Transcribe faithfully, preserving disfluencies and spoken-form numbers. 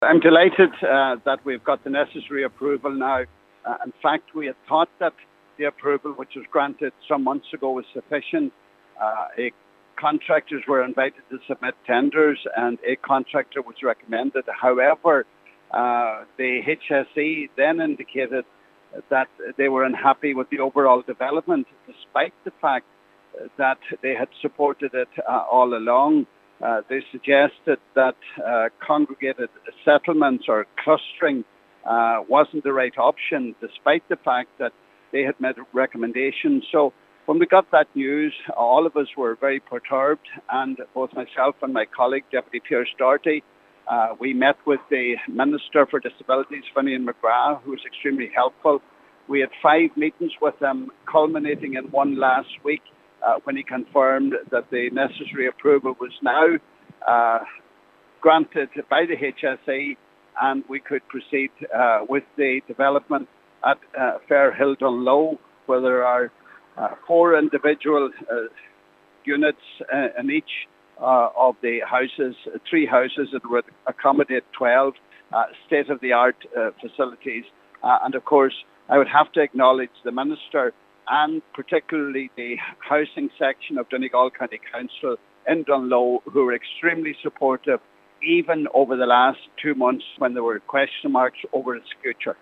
I'm delighted uh, that we've got the necessary approval now. Uh, in fact, we had thought that the approval which was granted some months ago was sufficient. Uh, a contractors were invited to submit tenders and a contractor was recommended. However, uh, the H S E then indicated that they were unhappy with the overall development, despite the fact that they had supported it uh, all along. Uh, they suggested that uh, congregated settlements or clustering uh, wasn't the right option, despite the fact that they had made recommendations. So when we got that news, all of us were very perturbed, and both myself and my colleague, Deputy Pierce Doherty, uh, we met with the Minister for Disabilities, Finian McGrath, who was extremely helpful. We had five meetings with them, culminating in one last week, Uh, when he confirmed that the necessary approval was now uh, granted by the H S E and we could proceed uh, with the development at uh, Fairhill Dunloe, where there are uh, four individual uh, units uh, in each uh, of the houses, three houses that would accommodate twelve uh, state-of-the-art uh, facilities. Uh, and of course, I would have to acknowledge the Minister and particularly the housing section of Donegal County Council in Dunloe, who were extremely supportive, even over the last two months when there were question marks over its future.